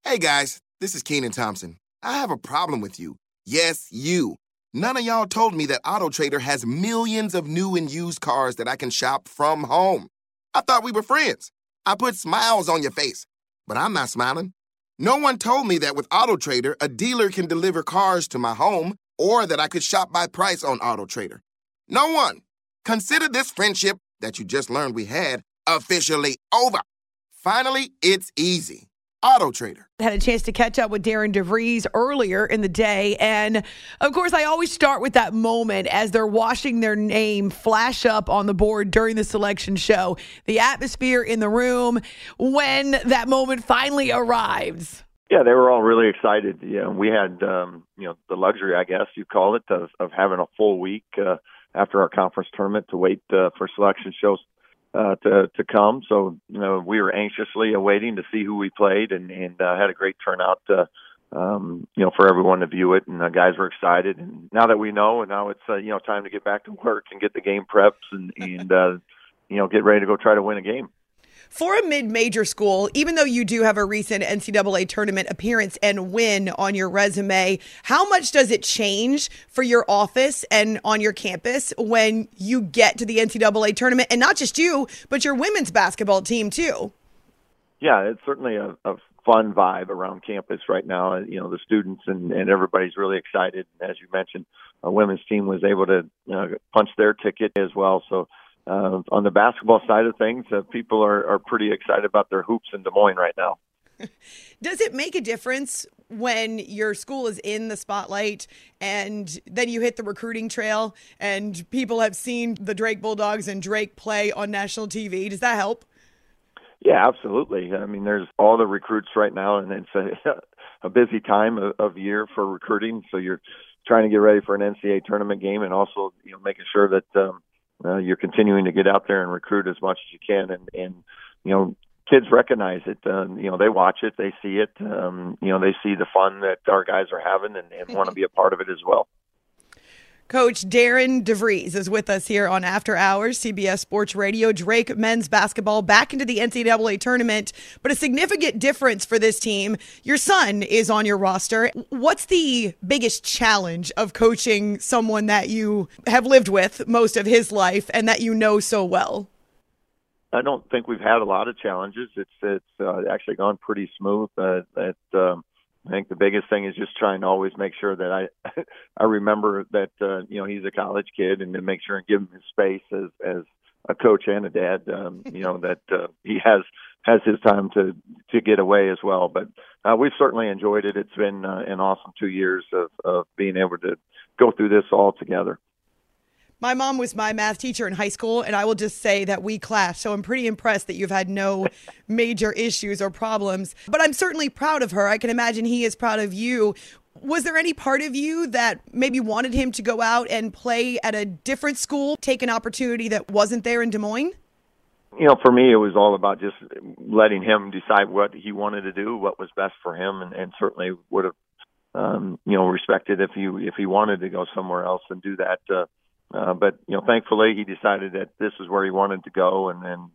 Hey guys, this is Keenan Thompson. I have a problem with you. Yes, you. None of y'all told me that AutoTrader has millions of new and used cars that I can shop from home. I thought we were friends. I put smiles on your face, but I'm not smiling. No one told me that with AutoTrader, a dealer can deliver cars to my home or that I could shop by price on AutoTrader. No one. Consider this friendship that you just learned we had officially over. Finally, it's easy. AutoTrader. Had a chance to catch up with Darren DeVries earlier in the day. And of course, I always start with that moment as they're watching their name flash up on the board during the selection show. The atmosphere in the room when that moment finally arrives. Yeah, they were all really excited. Yeah, we had, the luxury, I guess you call it, of having a full week after our conference tournament to wait for selection shows to come. So, we were anxiously awaiting to see who we played and had a great turnout, for everyone to view it. And the guys were excited. And now that we know, and now it's, time to get back to work and get the game preps and get ready to go try to win a game. For a mid-major school, even though you do have a recent NCAA tournament appearance and win on your resume, how much does it change for your office and on your campus when you get to the NCAA tournament? And not just you, but your women's basketball team too. Yeah, it's certainly a fun vibe around campus right now. The students and everybody's really excited. As you mentioned, a women's team was able to punch their ticket as well. So on the basketball side of things, people are pretty excited about their hoops in Des Moines right now. Does it make a difference when your school is in the spotlight and then you hit the recruiting trail and people have seen the Drake Bulldogs and Drake play on national TV? Does that help? Yeah, absolutely. I mean, there's all the recruits right now, and it's a busy time of year for recruiting. So you're trying to get ready for an NCAA tournament game and also, making sure that you're continuing to get out there and recruit as much as you can. And kids recognize it. They watch it. They see it. They see the fun that our guys are having and want to be a part of it as well. Coach Darren DeVries is with us here on After Hours, CBS Sports Radio. Drake men's basketball back into the NCAA tournament, but a significant difference for this team. Your son is on your roster. What's the biggest challenge of coaching someone that you have lived with most of his life and that you know so well? I don't think we've had a lot of challenges. It's actually gone pretty smooth. I think the biggest thing is just trying to always make sure that I remember that he's a college kid and to make sure and give him his space as a coach and a dad. That he has his time to get away as well. But we've certainly enjoyed it. It's been an awesome 2 years of being able to go through this all together. My mom was my math teacher in high school, and I will just say that we clashed. So I'm pretty impressed that you've had no major issues or problems. But I'm certainly proud of her. I can imagine he is proud of you. Was there any part of you that maybe wanted him to go out and play at a different school, take an opportunity that wasn't there in Des Moines? For me, it was all about just letting him decide what he wanted to do, what was best for him, and certainly would have, respected if he wanted to go somewhere else and do that. But thankfully, he decided that this is where he wanted to go, and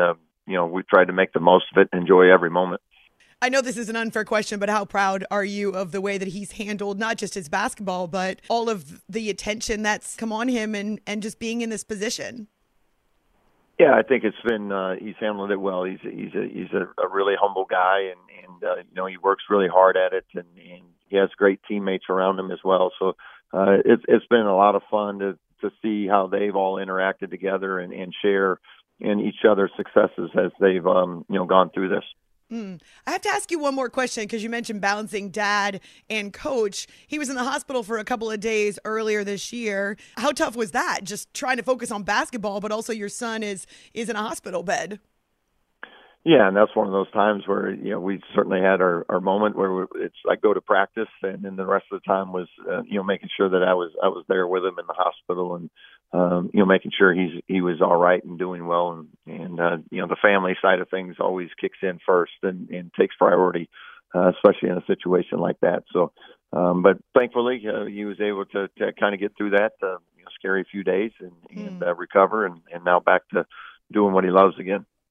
we tried to make the most of it and enjoy every moment. I know this is an unfair question, but how proud are you of the way that he's handled not just his basketball, but all of the attention that's come on him and just being in this position? Yeah, I think it's been he's handled it well. He's a really humble guy, and he works really hard at it, and he has great teammates around him as well. So it's been a lot of fun to see how they've all interacted together and share in each other's successes as they've gone through this. I have to ask you one more question because you mentioned balancing dad and coach. He was in the hospital for a couple of days earlier this year. How tough was that? Just trying to focus on basketball, but also your son is in a hospital bed. Yeah, and that's one of those times where we certainly had our moment where it's like go to practice, and then the rest of the time was making sure that I was there with him in the hospital, and making sure he was all right and doing well, and the family side of things always kicks in first and takes priority, especially in a situation like that. So, but thankfully he was able to kind of get through that scary few days and recover, and now back to doing what he loves again.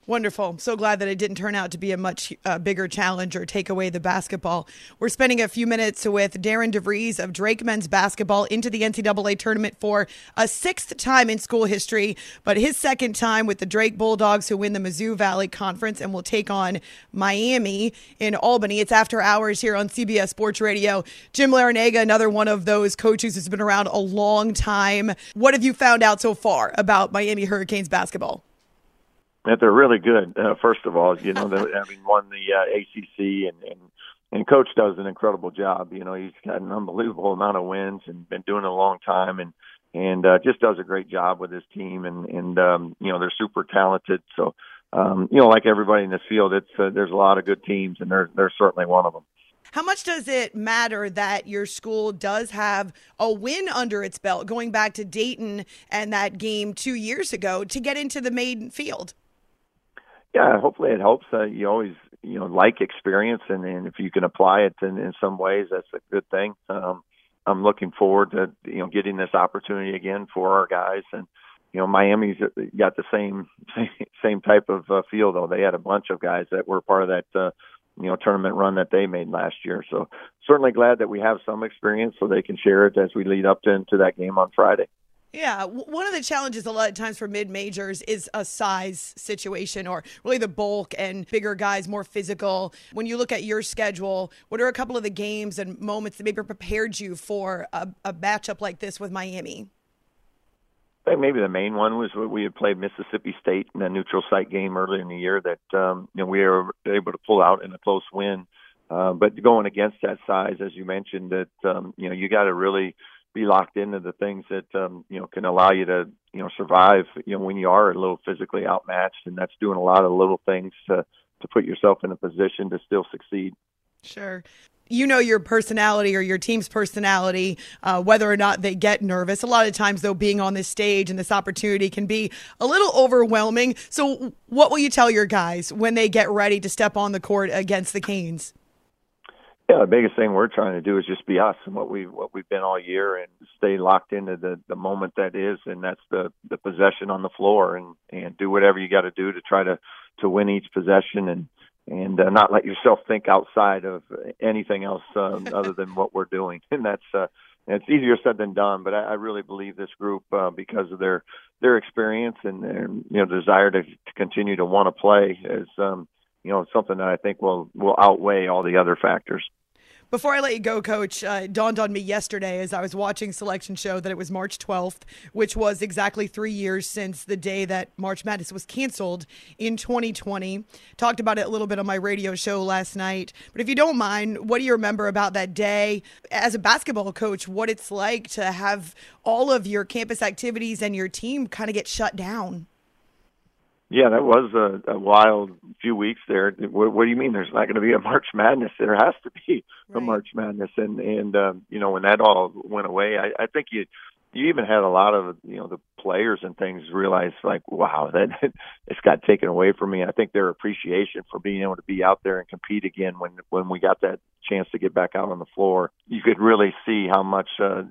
Wonderful. I'm so glad that it didn't turn out to be a much bigger challenge or take away the basketball. We're spending a few minutes with Darren DeVries of Drake men's basketball into the NCAA tournament for a sixth time in school history, but his second time with the Drake Bulldogs, who win the Mizzou Valley Conference and will take on Miami in Albany. It's After Hours here on CBS Sports Radio. Jim Larrañaga, another one of those coaches who's been around a long time. What have you found out so far about Miami Hurricanes basketball? That they're really good. First of all, having won the ACC, and Coach does an incredible job. He's got an unbelievable amount of wins and been doing it a long time, and just does a great job with his team. And they're super talented. So, like everybody in this field, there's a lot of good teams, and they're certainly one of them. How much does it matter that your school does have a win under its belt, going back to Dayton and that game 2 years ago, to get into the main field? Yeah, hopefully it helps. You always, like experience, and if you can apply it in some ways, that's a good thing. I'm looking forward to, getting this opportunity again for our guys. And, Miami's got the same type of feel, though. They had a bunch of guys that were part of that, tournament run that they made last year. So certainly glad that we have some experience so they can share it as we lead up into that game on Friday. Yeah, one of the challenges a lot of times for mid-majors is a size situation, or really the bulk and bigger guys, more physical. When you look at your schedule, what are a couple of the games and moments that maybe prepared you for a matchup like this with Miami? I think maybe the main one was we had played Mississippi State in a neutral site game earlier in the year that we were able to pull out in a close win. But going against that size, as you mentioned, that you got to really be locked into the things that can allow you to survive when you are a little physically outmatched, and that's doing a lot of little things to put yourself in a position to still succeed. Sure. Your personality or your team's personality, whether or not they get nervous. A lot of times, though, being on this stage and this opportunity can be a little overwhelming. So what will you tell your guys when they get ready to step on the court against the Canes? Yeah, the biggest thing we're trying to do is just be us and what we've been all year, and stay locked into the moment that is, and that's the possession on the floor, and do whatever you got to do to try to win each possession, and not let yourself think outside of anything else other than what we're doing. And that's it's easier said than done, but I really believe this group, because of their experience and their desire to continue to want to play, is something that I think will outweigh all the other factors. Before I let you go, Coach, it dawned on me yesterday as I was watching Selection Show that it was March 12th, which was exactly 3 years since the day that March Madness was canceled in 2020. Talked about it a little bit on my radio show last night. But if you don't mind, what do you remember about that day? As a basketball coach, what it's like to have all of your campus activities and your team kind of get shut down? Yeah, that was a wild few weeks there. What do you mean there's not going to be a March Madness? There has to be a March Madness. And when that all went away, I think you even had a lot of, the players and things realize, like, wow, that it's got taken away from me. I think their appreciation for being able to be out there and compete again when we got that chance to get back out on the floor, you could really see how much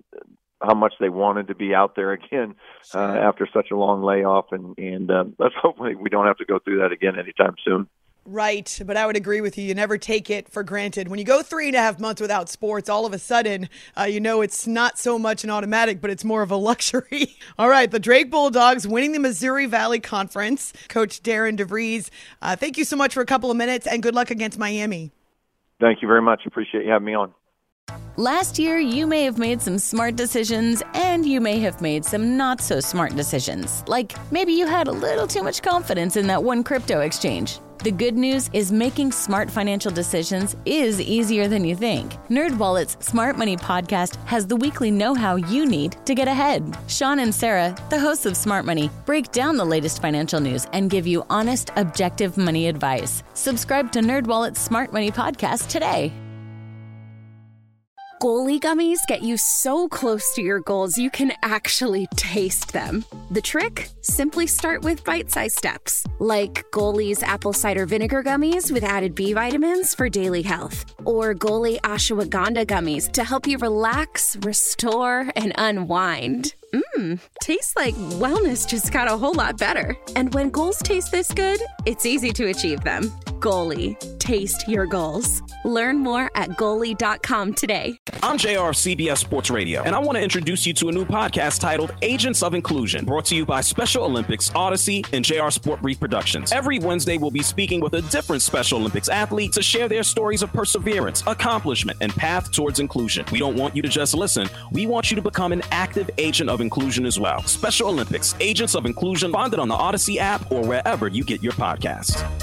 they wanted to be out there again after such a long layoff. And let's hopefully we don't have to go through that again anytime soon. Right, but I would agree with you. You never take it for granted. When you go 3.5 months without sports, all of a sudden, it's not so much an automatic, but it's more of a luxury. All right, the Drake Bulldogs winning the Missouri Valley Conference. Coach Darren DeVries, thank you so much for a couple of minutes, and good luck against Miami. Thank you very much. Appreciate you having me on. Last year, you may have made some smart decisions, and you may have made some not so smart decisions. Like maybe you had a little too much confidence in that one crypto exchange. The good news is making smart financial decisions is easier than you think. NerdWallet's Smart Money podcast has the weekly know-how you need to get ahead. Sean and Sarah, the hosts of Smart Money, break down the latest financial news and give you honest, objective money advice. Subscribe to NerdWallet's Smart Money podcast today. Goalie gummies get you so close to your goals you can actually taste them. The trick? Simply start with bite-sized steps, like Goalie's apple cider vinegar gummies with added B vitamins for daily health, or Goalie ashwagandha gummies to help you relax, restore, and unwind. Tastes like wellness just got a whole lot better. And when goals taste this good, it's easy to achieve them. Goalie, taste your goals. Learn more at goalie.com today. I'm JR of CBS Sports Radio, and I want to introduce you to a new podcast titled Agents of Inclusion, brought to you by Special Olympics, Odyssey, and JR Sport Brief Productions. Every Wednesday, we'll be speaking with a different Special Olympics athlete to share their stories of perseverance, accomplishment, and path towards inclusion. We don't want you to just listen. We want you to become an active agent of inclusion as well. Special Olympics, Agents of Inclusion, find it on the Odyssey app or wherever you get your podcasts.